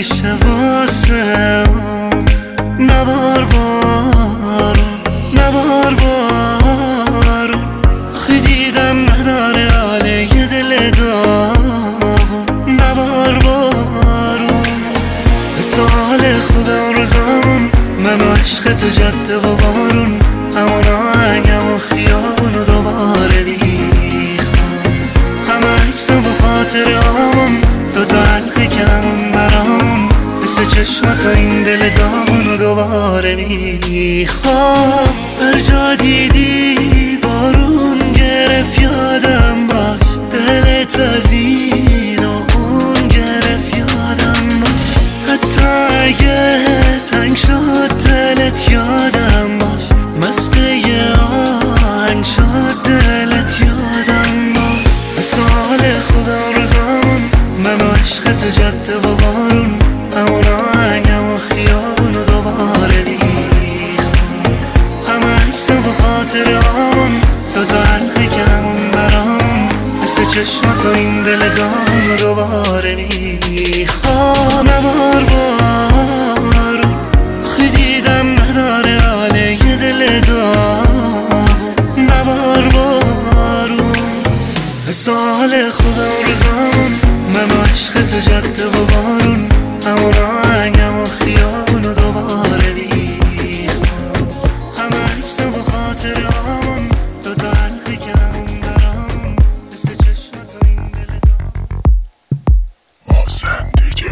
میشه واسه اون. نبار بارون نبار بارون، خی دیدم نداره حاله یه دل داغون. نبار بارون سال خوب اون روزامون، من و عشق تو جاده و بارون، همون آهنگم و خیابون و دوباره بیخوام. همه عکسم و خاطرهامون، دوتا حلقه کمون برامون، مثل چشمات و این دل داغون و دوباره میخوام. هر جا دیدی بارون گرفت یادم باش، دلت از این و اون گرفت یادم باش. حتی اگه تنگ شد دلت یادم باش، مست یه آهنگ شد دلت یادم باش. مثال خوب اون روزامون، من و عشق تو جاده و بارون، همون آهنگم و خیابون و دوباره بیخوام. همه عکسم و خاطرهامون، دوتا حلقه کمون برام، مثل چشمات و این دل داغون و دوباره میخوام. نبار بارون خی دیدم نداره حاله یه دل داغون. نبار بارون سال خوب اون روزامون، من و عشق تو جاده و بارون، همون آهنگم و خیابون و دوباره بیخوام. همه عکسم و خاطرهامون، دوتا حلقه کمون برام، مثل چشمات و این دل داغون. محسن دیجی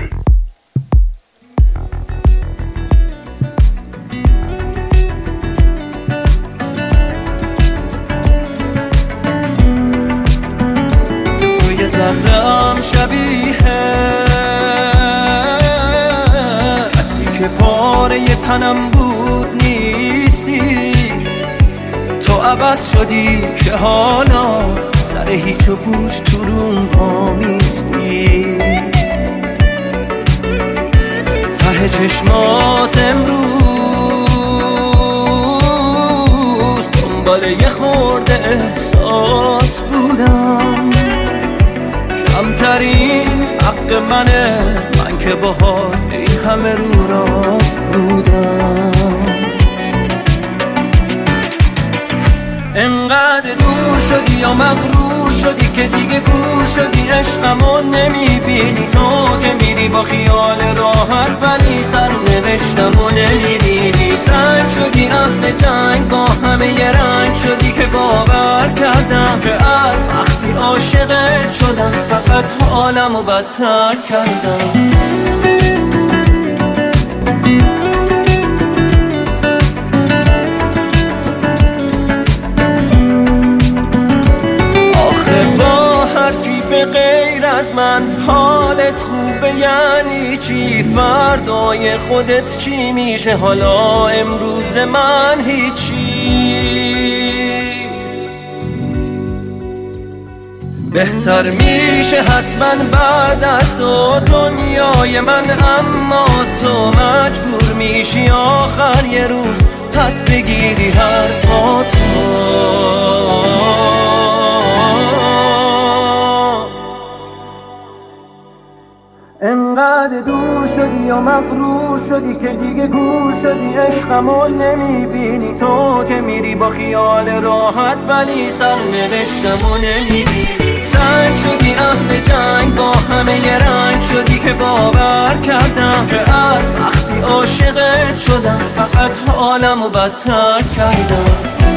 توی ذره‌ام شبیه کسی که پاره تنم بود نیستی. تو عوض شدی که حالا سر هیچ و پوچ تو روم وامیستی. ته چشمات امروز دنبال یه خورده احساس بودم. کمترین حق منه، من که باهات این همه رو راست بودم. انقدر دور شدی یا مغرور شدی که دیگه گور شدی، عشقمو نمیبینی. تو که میری با خیال راحت، ولی سرنوشتمو نمیبینی. سنگ شدی اهل جنگ، با همه یه رنگ شدی که باور کردم که از وقتی عاشقت شدم فقط حالمو بدتر کردم. به غیر از من حالت خوبه یعنی چی؟ فردای خودت چی میشه؟ حالا امروز من هیچی. بهتر میشه حتما بعد از تو دنیای من، اما تو مجبور میشی آخر یه روز پس بگیری حرفاتو. انقدر دور شدی یا مغرور شدی که دیگه گور شدی، عشقمو نمیبینی. تو که میری با خیال راحت، ولی سرنوشتمو نمیبینی. سنگ شدی اهل جنگ، با همه یه رنگ شدی که باور کردم که از وقتی عاشقت شدم فقط حالمو بدتر کردم.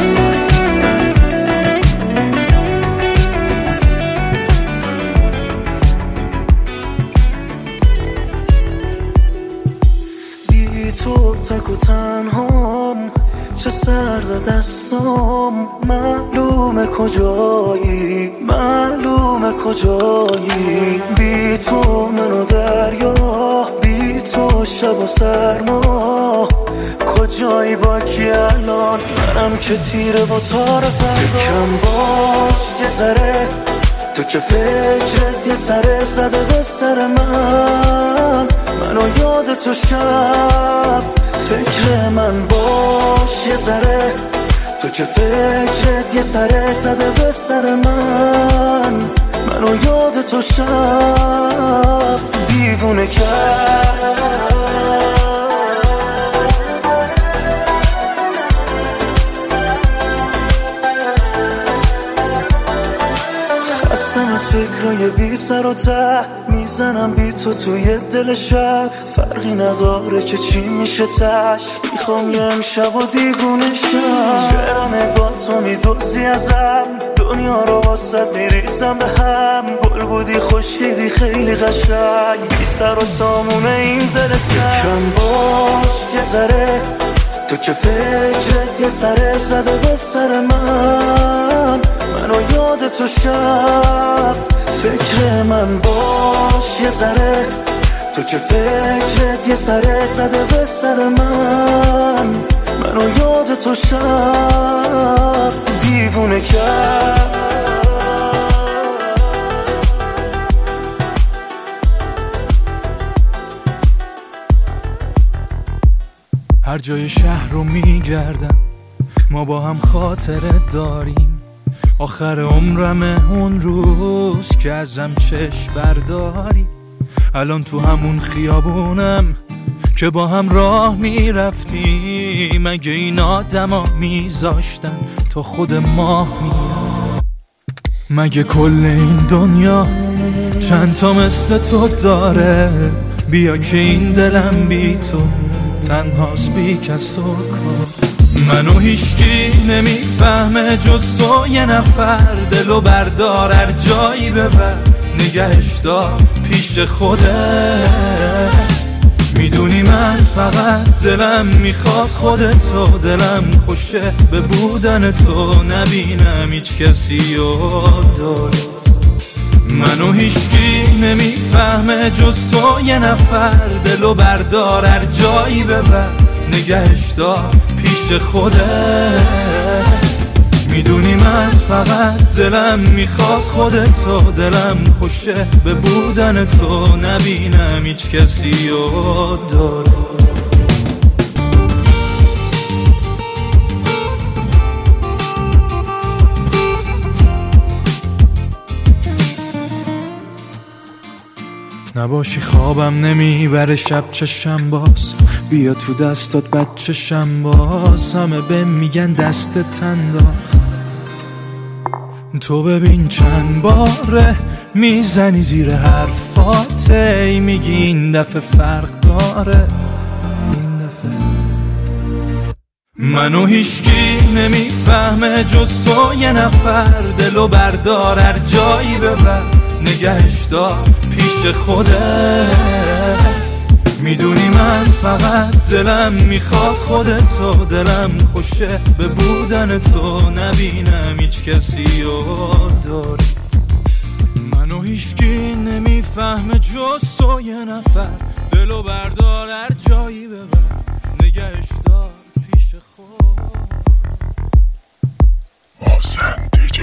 تو تک و تنهام، چه سرد دستام، معلومه کجایی، معلومه کجایی. بی تو منو دریا، بی تو شب و سرما، کجایی با کی الان؟ منم که تیره و تار فردا. فکرم باش یه ذره، تو که فکرت یه سره زده به سر من، منو یاد تو شب. فکر من باش یه ذره، تو که فکرت یه سره زده به سر من، منو یاد تو شب دیوونه کرد. خستم از فکرای بی سر و ته، میزنم بی تو توی دل شب. فرقی نداره که چی میشه تش، میخوام یه امشب و دیوونه شم. چرا نگاه تو میدوزی ازم، دنیا رو واسه میریزم به هم. گل بودی خوشیدی خیلی قشنگ، بی سر و سامونه این دلت. یکم باش که ذره تو که فکرت یه سره زده به سر من. منو یاد تو شب فکر من باش یه ذره، تو که فکرت یه سره زده به سر من. منو یاد تو شب دیوونه کرد. هر جای شهر رو میگردم، ما با هم خاطره داریم. آخر عمرمه اون روز که ازم چشم برداری. الان تو همون خیابونم که با هم راه میرفتیم. مگه این آدما میذاشتن تا خود ماه میرفت؟ مگه کل این دنیا چند تا مثل تو داره؟ بیا که این دلم بی تو تنهاست بی کس و کار. منو هیچکی نمیفهمه جز تو یه نفر. دلو بردار هر جایی ببر، نگهش دار پیش خوده. میدونی من فقط دلم میخواد خودتو، دلم خوشه به بودن تو، نبینم هیچ کسی و دارت. منو هیچکی نمیفهمه جز تو یه نفر. دلو بردار هر جایی ببر، نگهش دار پیش خوده. میدونی من فقط دلم میخواد خودتو، دلم خوشه به بودن تو، نبینم هیچ کسی و دارت. نباشی خوابم نمیبره شب چشم باز. بیا تو دستات بچشم باز. همه بهم میگن دستت انداخت، تو ببین چند باره میزنی زیر حرفات. میگی این دفعه فرق داره، این دفعه. منو هیچکی نمیفهمه جز تو یه نفر. دلو بردار هر جایی ببر، نگهش دار پیش خوده. میدونی من فقط دلم میخواد خودتو، دلم خوشه به بودن تو، نبینم هیچ کسی و دارت. منو هیچکی نمیفهمه جز تو یه نفر. دلو بردار هر جایی ببر، نگهش دار پیش خود. محسن دیجی.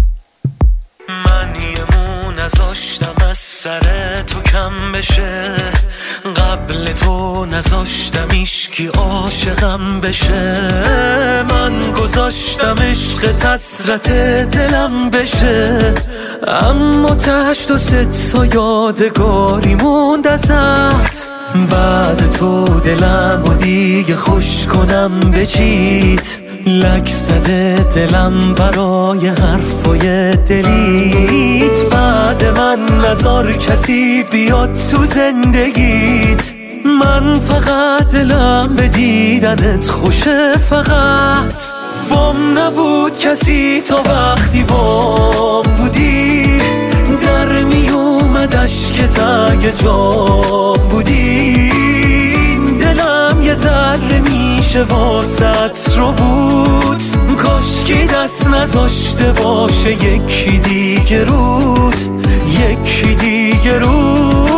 من یه مو نذاشتم از سر تو کم بشه، قبل تو نذاشتم ایشکی عاشقم بشه. من گذاشتم عشق حسرت دلم بشه، اما تشت و ست تا یادگاری موند ازت. بعد تو دلم و دیگه خوش کنم بچیت، لک زده دلم برای حرفای دلیت. بعد من نذار کسی بیاد تو زندگیت، من فقط دلم به دیدنت خوشه. فقط بام نبود کسی تا وقتی بام بودی، در می اومد اشکت اگه جام بودی. دلم یه ذره میشه واسط رو بود، کاشکی دست نذاشته باشه یکی دیگه روت، یکی دیگه روت.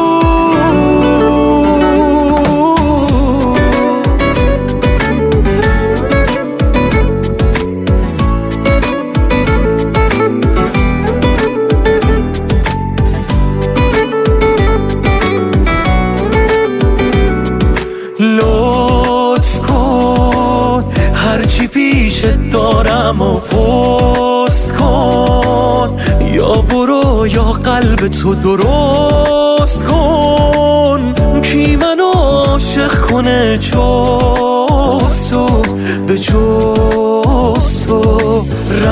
لطف کن هرچی پیشت دارم و پست کن، یا برو خدایا قلب تو درست کن، کی منو عاشق کنه جز تو، به جز تو.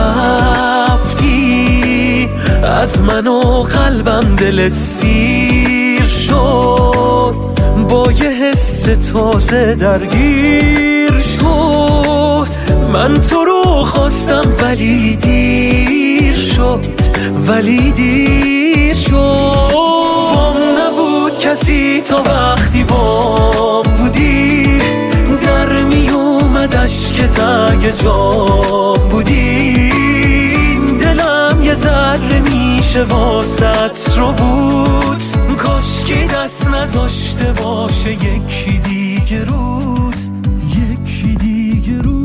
رفتی از من و قلبم دلت سیر شد، با یه حس تازه درگیر شد. من تو رو خواستم ولی دیر شد، ولی دیر شد. بام نبود کسی تا وقتی بام بودی، در می اومد اشک تنگ جام بودی. دلم یه ذره میشه واسط رو بود، کاش که دست نذاشته باشه یکی دیگه رود، یکی دیگه رود.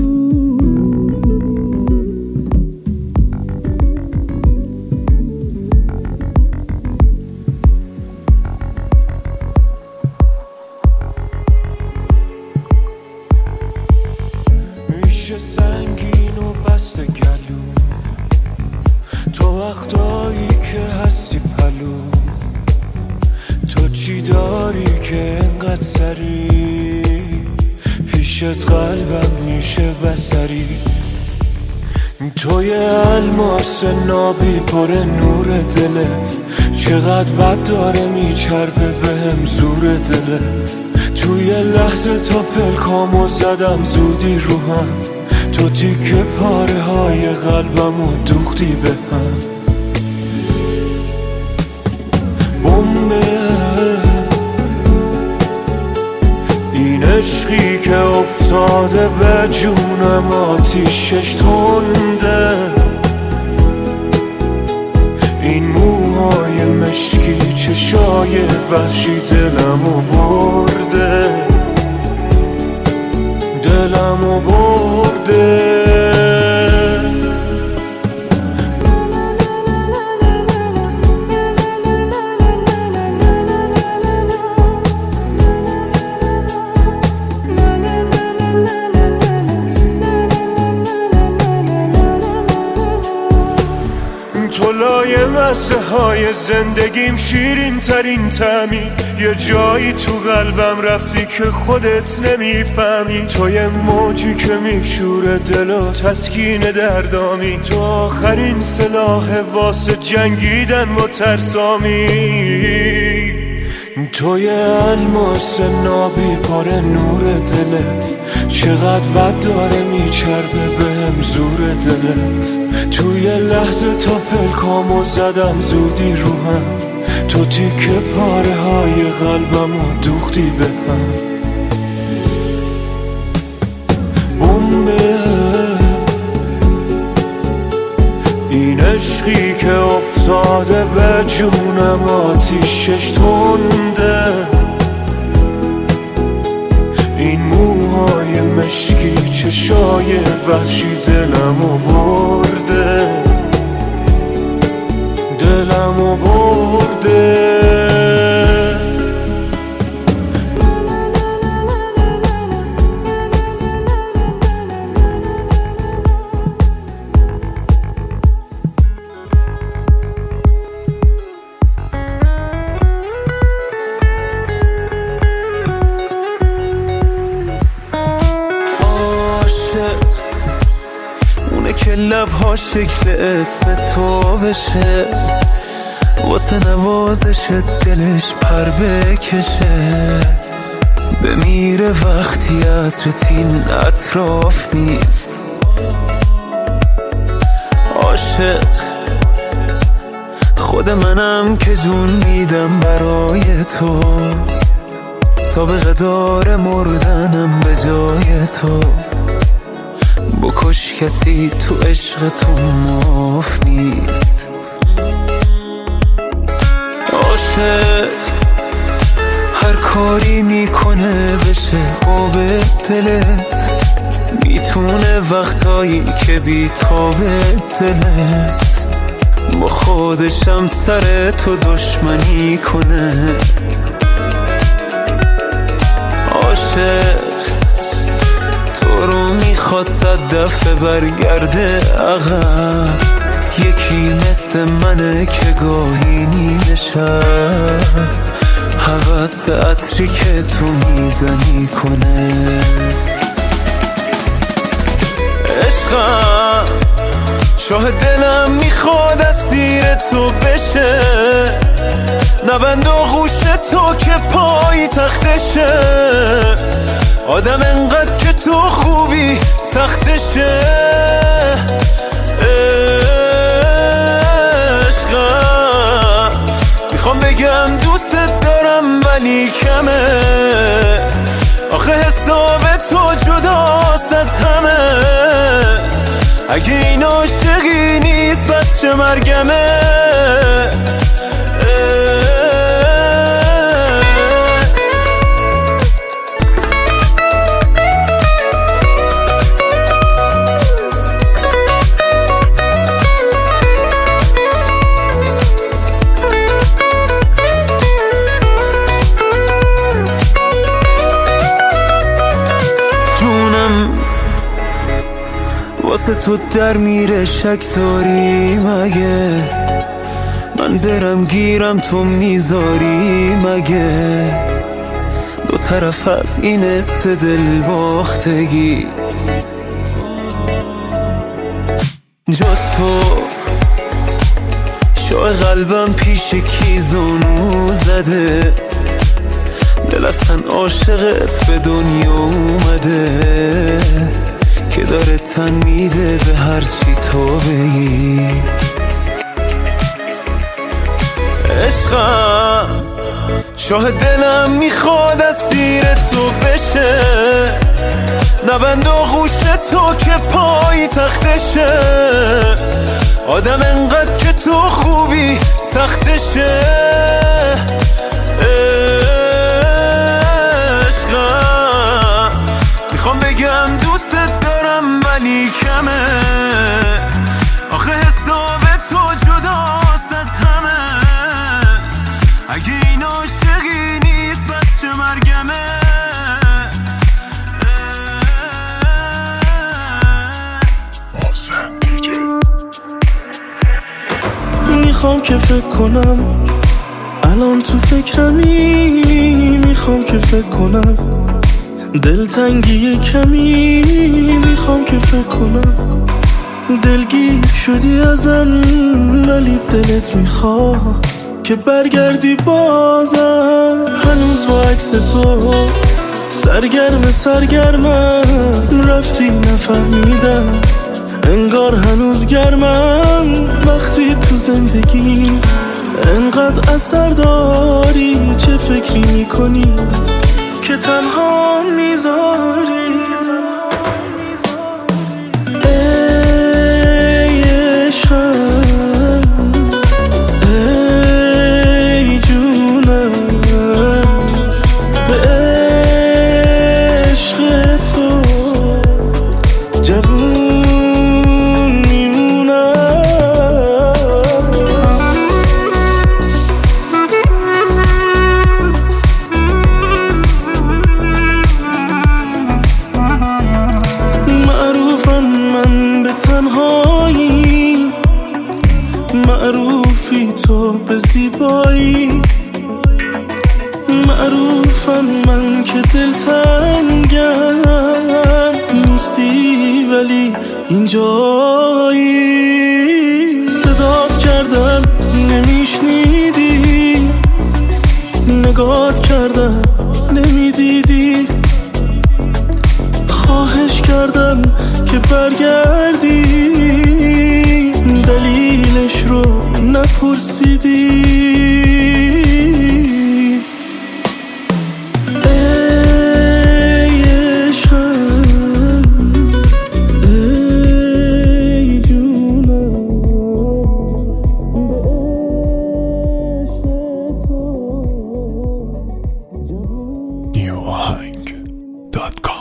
میشه سنگین و بست گلو، تو وقتایی که هستی پلو. تو چی داری که انقدر سری پیشت قلبم میشه بسری. توی الماس نابی پر نور دلت، چقدر بد داره میچربه بهم زور دلت. توی لحظه تا پلکامو زدم زودی رو هم، تو تیکه پاره های قلبمو دوختی به هم. بمبه این عشقی که افتاده به جونم آتیشش تنده، این موهای مشکی چشای وحشی دلمو برده، دلمو برده. تو لایه مسه های زندگیم شیرین ترین طعمی، یه جایی تو قلبم رفتی که خودت نمیفهمی. تو یه موجی که میشوره دل و تسکین دردامی، تو آخرین سلاح واسه جنگیدن با ترسامی. توی الماس نابی پر نور دلت، چقدر بد داره میچربه بهم زور دلت. توی لحظه تا پلکامو زدم زودی رو هم، تو تیکه پاره های قلبمو دوختی به هم. بمبه این عشقی که افتاده به جونم آتیشش تنده، این موهای مشکی چشای وحشی دلمو برده، دلمو برده. که لبها شکل اسم تو بشه، واسه نوازش دلش پر بکشه. بمیره وقتی عطرت این اطراف نیست. عاشق خود منم که جون میدم برای تو، سابقه داره مردنم به جای تو. بکش کسی تو عشق تو معاف نیست. عاشق هر کاری میکنه بشه آب دلت، میتونه وقتایی که بی‌تاب دلت با خودشم سر تو دشمنی کنه. عاشق تو رو میخواد 100 دفعه برگرده عقب، یکی مثل منه که گاهی نیمه شب حوث عطری که تو میزنی کنه. عشقم شاه دلم میخواد اسیر تو بشه، نبند آغوش تو که پای تختشه. آدم انقدر که تو خوبی سختشه. عشقم میخوام بگم دوست دارم ولی کمه، آخه حساب تو جداست از همه. اگه این عاشقی نیست پس چه مرگمه. جونم واسه تو در میره، شک داری مگه من برم گیرم تو میذاری مگه؟ دو طرف از این است دل باختگی، جز تو شاه قلبم پیش کی زانو زده. دل اصلا عاشقت به دنیا اومده که داره تن میده به هرچی تو بگی. عشقم شاه دلم میخواد اسیر تو بشه، نبند آغوش تو که پای تختشه. آدم انقدر که تو خوبی سختشه. عشقم میخوام بگم دوست دارم ولی کمه، آخه حساب تو جداست از همه. اگه این عاشقی نیست پس چه مرگمه. محسن دیجی. میخوام که فکر کنم الان تو فکرمی، میخوام که فکر کنم دلتنگی کمی، میخوام که فکر کنم دلگیر شدی ازم ولی دلت میخواد که برگردی بازم. هنوز با عکس تو سرگرمم، رفتی نفهمیدم انگار هنوز گرمم. وقتی تو زندگی انقدر اثر داری، چه فکری میکنی که تنها میذاری؟ ای عشقم، ای جونم، به عشق تو جوون میمونم. معروفم من به تنهایی، معروفی تو به زیبایی. معروفم من که دلتنگم نیستی ولی اینجایی. صدات کردم نمیشنیدی، نگات کردم نمیدیدی. خواهش کردم که برگردی، دلیلش رو نپرسیدی.